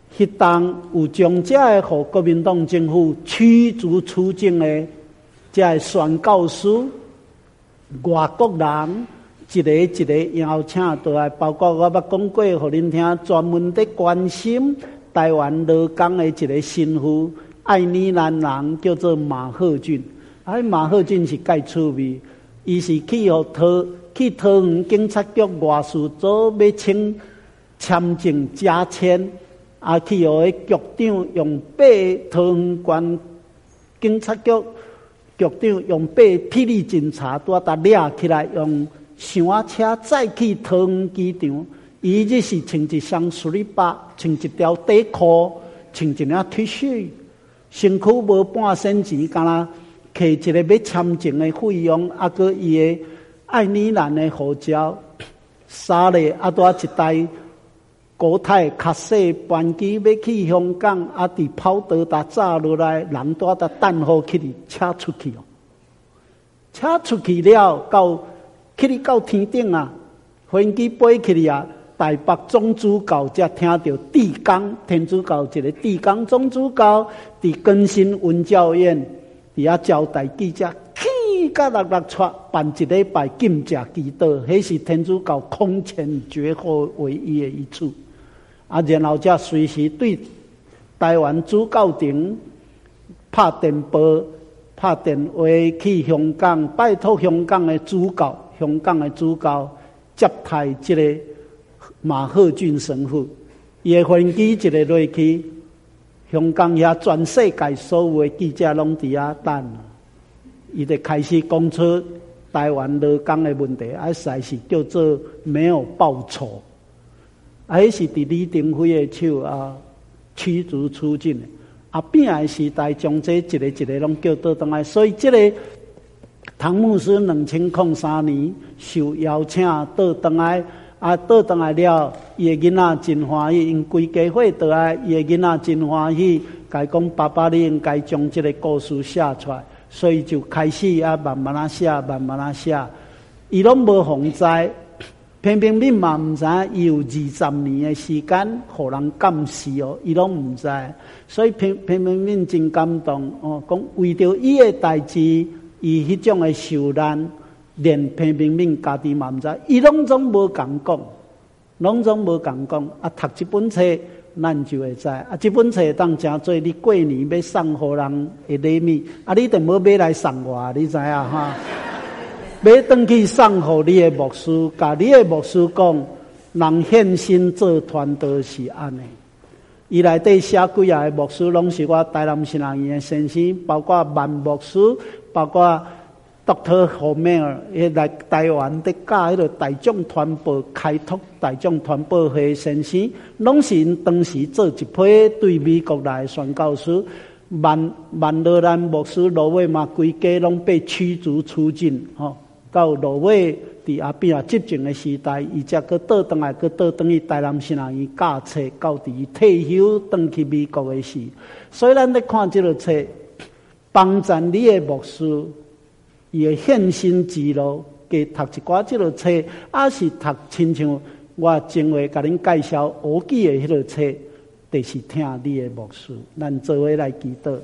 迄当有将这个互国民党政府驱逐出境的这个宣教师、外国人，一个一个邀请倒来，包括我捌讲过，互恁听，专门在关心台湾劳工的一个神父，爱尔兰人叫做马赫俊。啊，马赫俊是介趣味，伊是去互桃去桃园警察局外事组要请签证加签。啊，去互个局长用八桃园县警察局局长用八霹雳警察拄啊搭掠起来，用箱仔车再去桃园机场。伊日是穿一双水里巴，穿一条底裤，穿一领 T 恤，身躯无半仙钱，干那摕一个要签证的费用，啊个伊个爱尔兰的护照，衫咧啊拄啊一袋。国泰卡西班机要去香港，啊！伫跑道搭炸落来，人多搭等候去哩，车出去哦。车出去了，到去哩到天顶啊，飞机飞去哩啊！台北总主教才听到地江天主教一个地江总主教伫更新文教院伫遐交代记者，起甲六六撮办一礼拜禁食祈祷，迄是天主教空前绝后唯一的一处。啊，然后才随时对台湾主教廷拍电报、拍电话去香港，拜托香港的主教、香港的主教接待这个马赫俊神父。伊的飞机一个落去，香港遐全世界所有的记者拢伫遐等，伊就开始讲出台湾劳工的问题，啊，实在是叫做没有报酬。啊，迄是伫李登辉的手啊驱逐出境的。啊，变的时代将这一个一个拢叫倒转来，所以这个唐牧师两千零三年受邀请倒转来，啊，倒转来了，伊的囡仔真欢喜，因规家伙倒来，伊的囡仔真欢喜，甲伊讲爸爸，你应该将这个故事写出来，所以就开始啊慢慢啊写，慢慢啊写，伊拢无洪灾。偏偏你嘛唔知，伊有二十年的时间，互人监视哦，伊拢唔知，所以偏偏偏偏真感动哦。讲为着伊的代志，伊迄种的受难，连偏偏偏家己嘛唔知，伊拢总无共讲，拢总无共讲。啊，读这本册，咱就会知。啊，这本册当真做你过年要送互人的礼物，啊，你就无买来送我，你知影哈？要回去送互你的牧师，甲你的牧师讲，人献身做传道是安尼。伊内底写几啊个牧师，拢是我台南新人院的先生，包括万牧师，包括 Doctor Homer， 伊来台湾伫教迄个大众传播开拓大众传播会先生，拢是因当时做一批对美国来的宣教师。万万罗兰牧师罗伟嘛，规家拢被驱逐出境，吼。到罗伟伫阿边啊执政的时代，伊才去倒转来，去倒转去台南新人院教册，到伫退休转去美国的时，所以咱咧看这个册，帮赞你的牧师，伊的献身之路，加读一寡这个册，还是读亲像我前回甲恁介绍乌记的迄个册，就是听你的牧师，咱做伙来祈祷。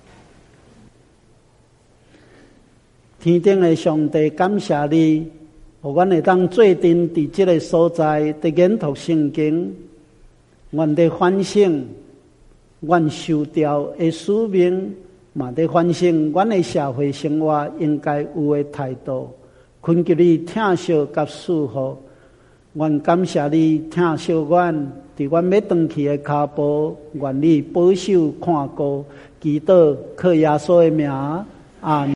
天顶的上帝，感谢你，互阮会当做阵伫这个所在，伫研读圣经，阮伫反省，阮受调的使命，嘛伫反省阮的社会生活应该有的态度。恳求你听惜甲赐福，愿感谢你听惜阮，伫阮要转去的脚步，愿你保守看顾，祈祷靠耶稣的名，阿们。